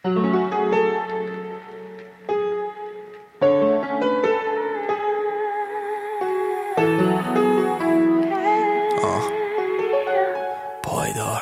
پایدار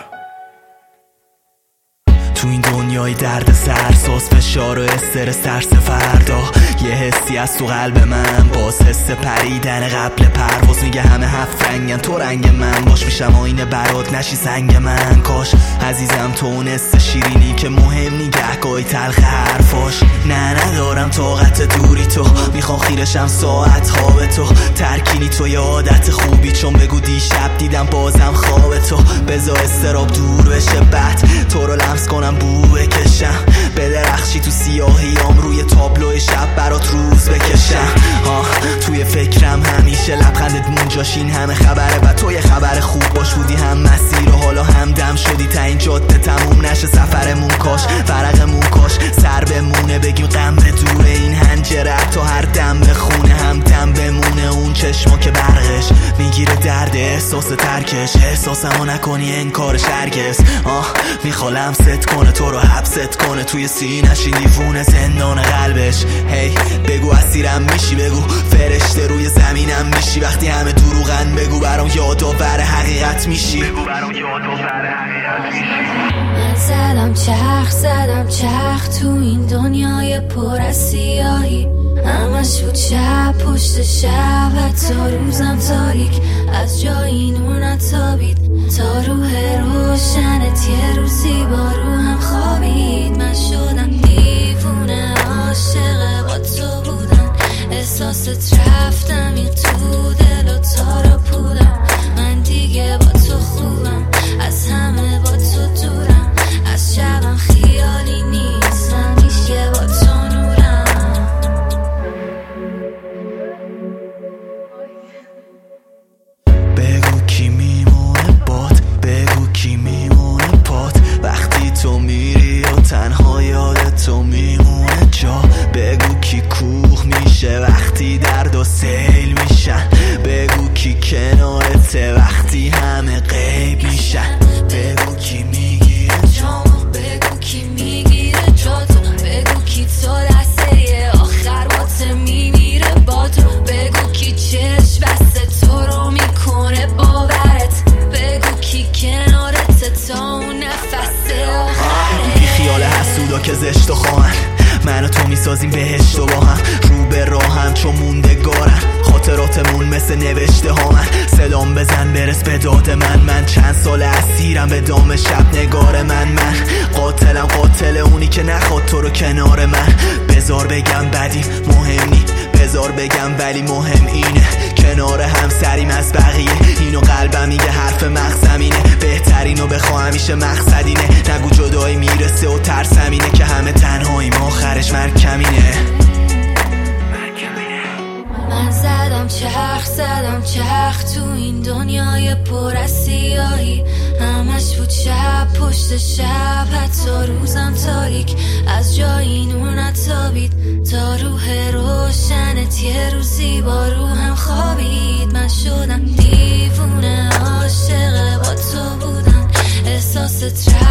تو این دنیای درد سرساز، فشار و استرس، ترس فردا، یه حسی از تو قلب من، باز حس پریدن قبل پرواز. میگه همه هفت رنگن، تو رنگ من باش، میشم آینه برات نشی سنگ من. کاش عزیزم تو اون حس شیرینی که مهم نی گهگاهی تلخ حرفاش. نه ندارم طاقت دوری تو، میخوام خیرشم ساعت ها به تو. ترکینی تو یه عادت خوبی، چون بگو دیشب دیدم بازم خواب تو. بذار استراب دور بشه، بعد تو رو لمس کنم بو بکشم، بدرخشی تو سیاهیام، روی تابلو شب برات روز بکشم. توی فکرم همیشه لبخندت مونجاش، این همه خبره و تو یه خبر خوب باش. بودی هم مسیر و حالا هم دم شدی، تا این جاده تموم نشه سفرمون. کاش فرقمون کاش سر بمونه، بگیم غم به دوره این هنجره، تا هر دم بخونه هم دم بمونه. اون چشما که برقش میگیره درد احساس ترکش، احساسمو نکنی انکارش هرگز. میخوام ست کنه تو رو حبست کنه، توی سینه‌ش این دیوونه زندان قلبش. هی بگو اسیرم میشی، بگو فرشته روی زمینم میشی. وقتی همه دروغن بگو برام یادآور حقیقت میشی، بگو برام یادآور حقیقت میشی. من زدم چرخ تو این دنیای پر از سیاهی، همش بود شب پشت شب، حتی روزم تاریک، از جایی نور نتابید تا روح روشنت یه روزی با روحم خوابید. من شدم دیوونه عاشق با تو بودم، احساست رفتم این تو دل و تارا پودم. من دیگه با تو خوبم، از همه با تو دورم، از شبم خیالی نیست، همیشه با تو نورم. بگو کی میمونه باد، بگو کی میمونه پات، وقتی تو میری و تنها یاد تو میمونه جا. بگو کی کوه میشه وقتی درد و سیل میشن، بگو کی کنارته وقتی همه غیب میشن. بگو کی میگیره جامو، بگو کی میگیره جاتو، بگو کی تو لحظه آخر واسه میمیره با تو. بگو کی چشم بسته تو رو میکنه باورت، بگو کی کنارت تا اون نفس آخرت. بی خیال حسودا که زشت و خواهن، من و تو میسازیم بهشت و با هم، رو به راهم چون موندگارن خاطراتمون مثل نوشته ها. من صدام بزن برس به داد من چند سال اسیرم به دام شب نگار من قاتلم، قاتل اونی که نخواد تو رو کنار من. بذار بگم بدیم مهم نی، بذار بگم ولی مهم اینه، کنار هم سریم از بقیه. اینو قلبم میگه حرف مغزم اینه، بهترینو بخوا همیشه مقصدینه. نگو جدایی میرسه و ترسم اینه که همه تنهاییم آخرش مرگ کمینه. من زدم چرخ تو این دنیای پر از سیاهی، همش بود شب پشت شب، حتی روزم تاریک، از جایی نور نتابید تا روح روشنت یه روزی با روحم خوابید. من شدم دیوونه عاشق با تو بودم، احساست